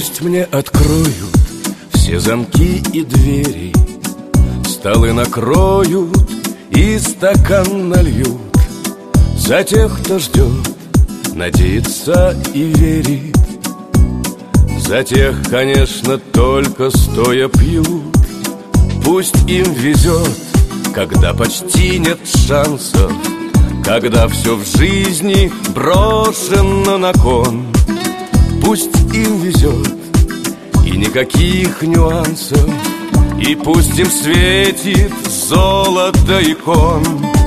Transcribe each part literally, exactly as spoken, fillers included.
Пусть мне откроют все замки и двери, столы накроют и стакан нальют. За тех, кто ждет, надеется и верит. За тех, конечно, только стоя пьют. Пусть им везет, когда почти нет шансов, когда все в жизни брошено на кон. Пусть им везет, и никаких нюансов, и пусть им светит золото икон.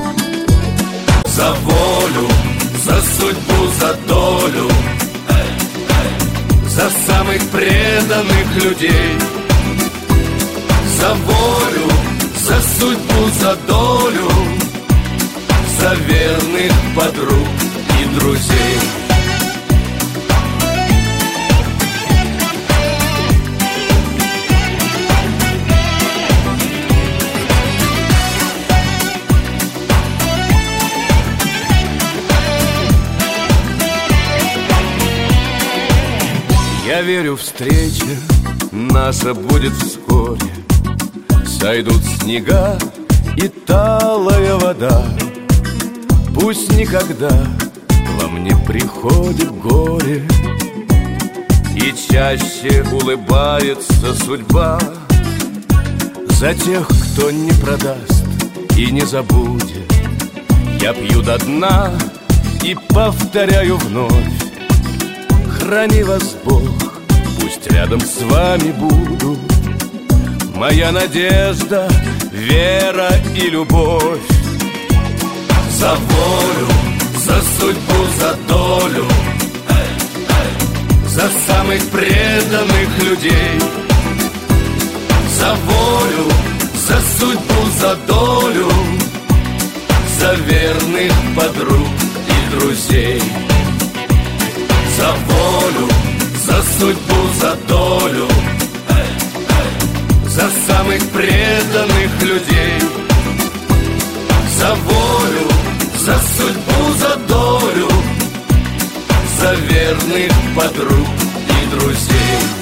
За волю, за судьбу, за долю, за самых преданных людей. За волю, за судьбу, за долю, за верных подруг и друзей. Я верю, встреча наша будет вскоре. Сойдут снега и талая вода. Пусть никогда во мне приходит горе, и чаще улыбается судьба. За тех, кто не продаст и не забудет, я пью до дна и повторяю вновь: храни вас Бог, пусть рядом с вами буду. Моя надежда, вера и любовь. За волю, за судьбу, за долю, за самых преданных людей. За волю, за судьбу, за долю, за верных подруг и друзей. За волю, за судьбу, за долю, за самых преданных людей. За волю, за судьбу, за долю, за верных подруг и друзей.